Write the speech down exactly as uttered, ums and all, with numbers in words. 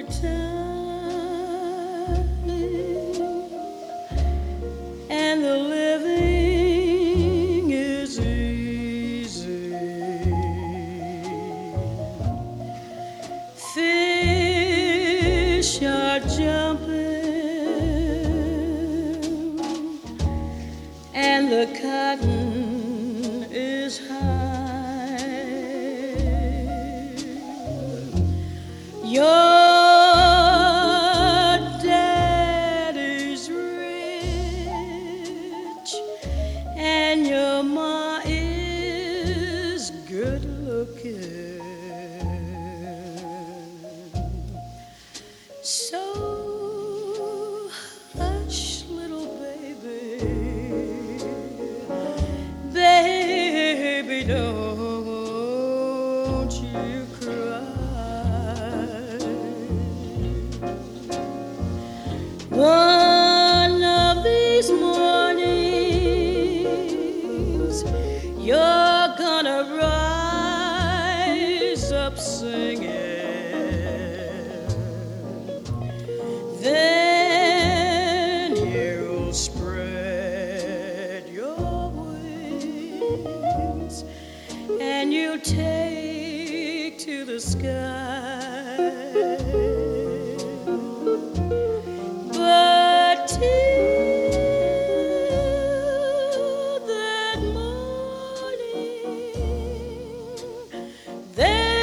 time, and the living is easy. Fish are jumping, and the cotton is high. Your daddy's rich, and your ma is good looking. So hush, little baby, baby, don't you cry. One of these mornings, you're gonna rise up singing. Then you'll spread your wings and you'll take to the sky. But till that morning, there